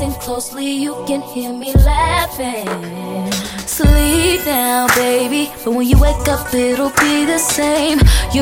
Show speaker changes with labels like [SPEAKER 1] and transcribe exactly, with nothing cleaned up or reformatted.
[SPEAKER 1] listen closely, you can hear me laughing. Sleep now, baby, but when you wake up, it'll be the same. You're